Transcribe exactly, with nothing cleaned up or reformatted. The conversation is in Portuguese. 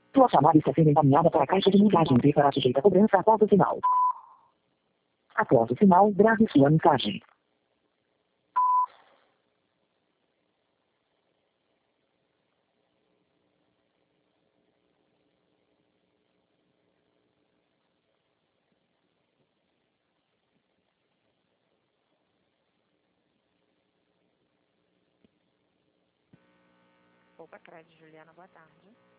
Sua chamada está sendo encaminhada para a caixa de mensagens e será sujeita a cobrança após o sinal. Após o sinal, grave sua mensagem. Opa, Crédito, Juliana, boa tarde.